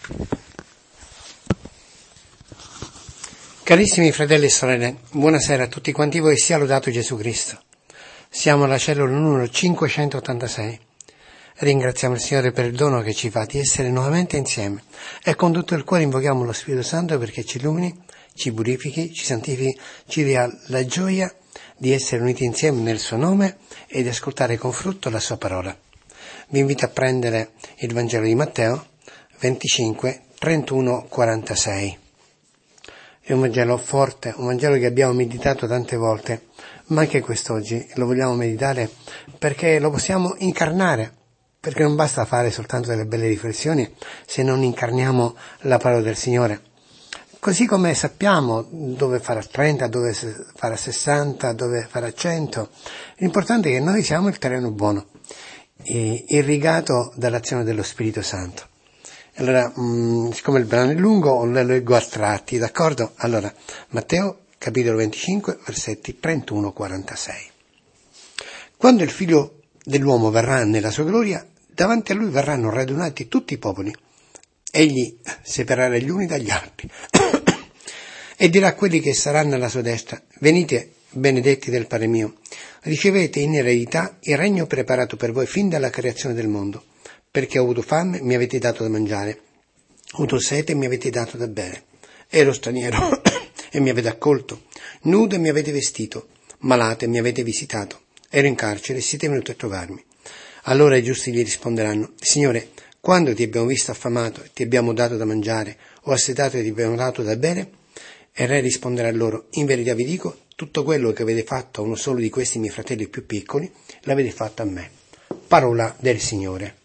Carissimi fratelli e sorelle, buonasera a tutti quanti voi, sia lodato Gesù Cristo. Siamo alla cellula numero 586. Ringraziamo il Signore per il dono che ci fa di essere nuovamente insieme e con tutto il cuore invochiamo lo Spirito Santo perché ci illumini, ci purifichi, ci santifichi, ci dia la gioia di essere uniti insieme nel suo nome e di ascoltare con frutto la sua parola. Vi invito a prendere il Vangelo di Matteo 25, 31, 46. È un Vangelo forte, un Vangelo che abbiamo meditato tante volte, ma anche quest'oggi lo vogliamo meditare perché lo possiamo incarnare, perché non basta fare soltanto delle belle riflessioni se non incarniamo la parola del Signore. Così come sappiamo dove farà 30, dove farà 60, dove farà 100, l'importante è che noi siamo il terreno buono, irrigato dall'azione dello Spirito Santo. Allora, siccome il brano è lungo, lo leggo a tratti, d'accordo? Allora, Matteo, capitolo 25, versetti 31-46. Quando il Figlio dell'uomo verrà nella sua gloria, davanti a lui verranno radunati tutti i popoli. Egli separerà gli uni dagli altri e dirà a quelli che saranno alla sua destra: venite, benedetti del Padre mio, ricevete in eredità il regno preparato per voi fin dalla creazione del mondo. Perché ho avuto fame, mi avete dato da mangiare, ho avuto sete e mi avete dato da bere, ero straniero e mi avete accolto, nudo e mi avete vestito, malato e mi avete visitato, ero in carcere e siete venuti a trovarmi. Allora i giusti gli risponderanno: Signore, quando ti abbiamo visto affamato e ti abbiamo dato da mangiare, o assetato e ti abbiamo dato da bere? E il re risponderà loro: in verità vi dico, tutto quello che avete fatto a uno solo di questi miei fratelli più piccoli, l'avete fatto a me. Parola del Signore.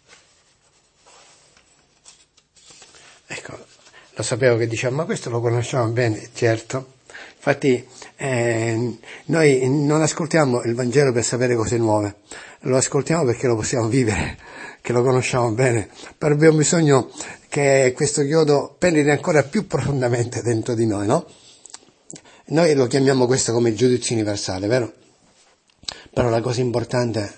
Ecco, lo sapevo che diceva, ma questo lo conosciamo bene, certo. Infatti noi non ascoltiamo il Vangelo per sapere cose nuove, lo ascoltiamo perché lo possiamo vivere, che lo conosciamo bene, però abbiamo bisogno che questo chiodo penetri ancora più profondamente dentro di noi, no? Noi lo chiamiamo questo come il giudizio universale, vero? Però la cosa importante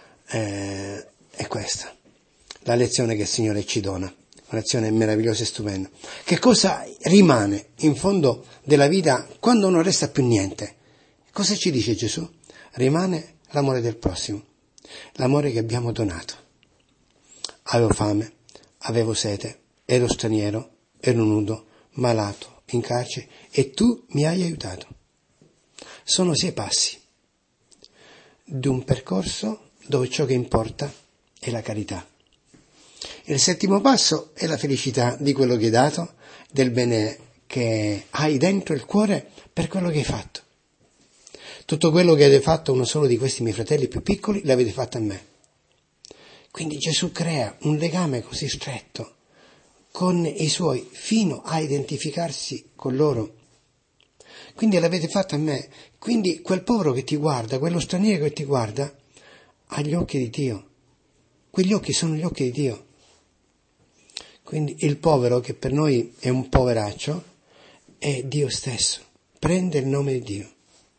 è questa, la lezione che il Signore ci dona. Una lezione meravigliosa e stupenda. Che cosa rimane in fondo della vita quando non resta più niente? Cosa ci dice Gesù? Rimane l'amore del prossimo, l'amore che abbiamo donato. Avevo fame, avevo sete, ero straniero, ero nudo, malato, in carcere e tu mi hai aiutato. Sono 6 passi di un percorso dove ciò che importa è la carità. Il 7° passo è la felicità di quello che hai dato, del bene che hai dentro il cuore per quello che hai fatto. Tutto quello che avete fatto a uno solo di questi miei fratelli più piccoli l'avete fatto a me. Quindi Gesù crea un legame così stretto con i suoi fino a identificarsi con loro. Quindi l'avete fatto a me. Quindi quel povero che ti guarda, quello straniero che ti guarda, ha gli occhi di Dio. Quegli occhi sono gli occhi di Dio. Quindi il povero, che per noi è un poveraccio, è Dio stesso, prende il nome di Dio.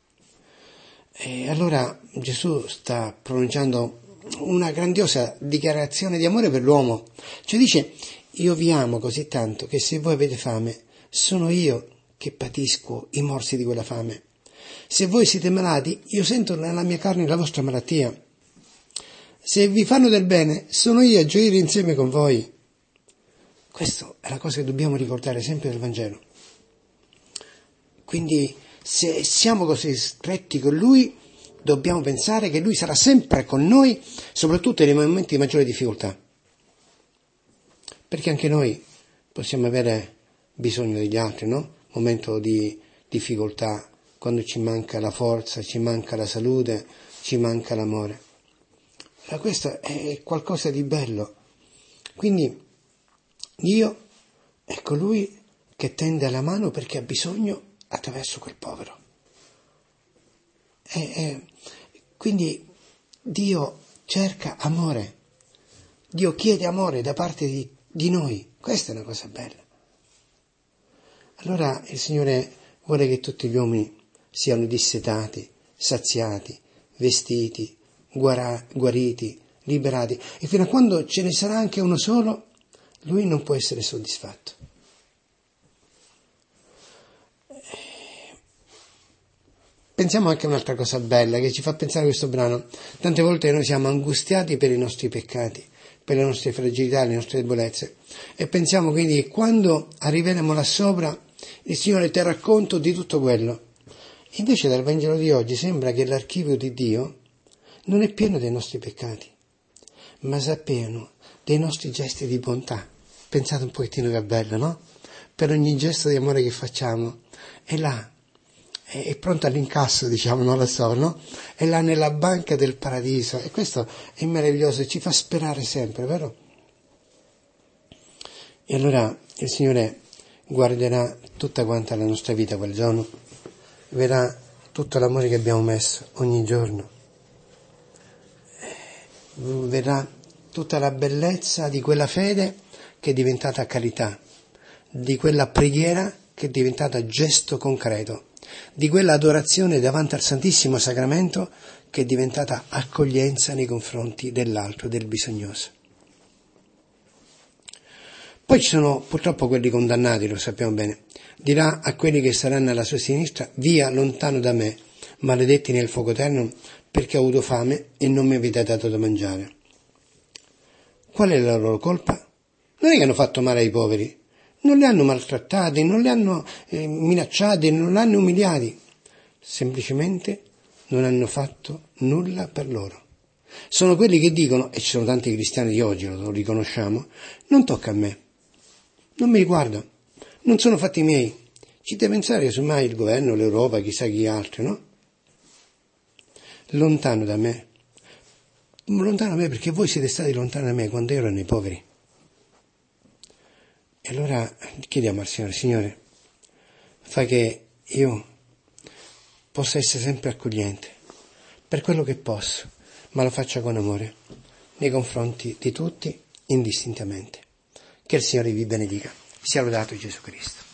E allora Gesù sta pronunciando una grandiosa dichiarazione di amore per l'uomo. Cioè dice: io vi amo così tanto che se voi avete fame, sono io che patisco i morsi di quella fame. Se voi siete malati, io sento nella mia carne la vostra malattia. Se vi fanno del bene, sono io a gioire insieme con voi. Questa è la cosa che dobbiamo ricordare sempre del Vangelo. Quindi se siamo così stretti con Lui, dobbiamo pensare che Lui sarà sempre con noi, soprattutto nei momenti di maggiore difficoltà. Perché anche noi possiamo avere bisogno degli altri, no? Momento di difficoltà, quando ci manca la forza, ci manca la salute, ci manca l'amore. Allora, questo è qualcosa di bello. Quindi Dio è colui che tende la mano perché ha bisogno attraverso quel povero. Quindi Dio cerca amore, Dio chiede amore da parte di noi. Questa è una cosa bella. Allora il Signore vuole che tutti gli uomini siano dissetati, saziati, vestiti, guariti, liberati. E fino a quando ce ne sarà anche uno solo, Lui non può essere soddisfatto. Pensiamo anche a un'altra cosa bella che ci fa pensare questo brano. Tante volte noi siamo angustiati per i nostri peccati, per le nostre fragilità, le nostre debolezze, e pensiamo quindi che quando arriveremo là sopra il Signore terrà conto di tutto quello. Invece dal Vangelo di oggi sembra che l'archivio di Dio non è pieno dei nostri peccati, ma sia pieno dei nostri gesti di bontà. Pensate un pochettino che è bello, no? Per ogni gesto di amore che facciamo è là, è pronto all'incasso, diciamo, non lo so, no? È là nella banca del paradiso, e questo è meraviglioso e ci fa sperare sempre, vero? E allora il Signore guarderà tutta quanta la nostra vita quel giorno, vedrà tutto l'amore che abbiamo messo ogni giorno, vedrà tutta la bellezza di quella fede che è diventata carità, di quella preghiera che è diventata gesto concreto, di quella adorazione davanti al Santissimo Sacramento che è diventata accoglienza nei confronti dell'altro, del bisognoso. Poi ci sono purtroppo quelli condannati, lo sappiamo bene. Dirà a quelli che saranno alla sua sinistra: via, lontano da me, maledetti nel fuoco eterno, perché ho avuto fame e non mi avete dato da mangiare. Qual è la loro colpa? Non è che hanno fatto male ai poveri, non li hanno maltrattati, non li hanno minacciati, non li hanno umiliati, semplicemente non hanno fatto nulla per loro. Sono quelli che dicono, e ci sono tanti cristiani di oggi, lo riconosciamo: non tocca a me, non mi riguarda, non sono fatti miei, ci deve pensare casomai il governo, l'Europa, chissà chi altro, no? Lontano da me perché voi siete stati lontani da me quando ero nei poveri. E allora chiediamo al Signore: Signore, fa che io possa essere sempre accogliente per quello che posso, ma lo faccia con amore nei confronti di tutti indistintamente. Che il Signore vi benedica. Sia lodato Gesù Cristo.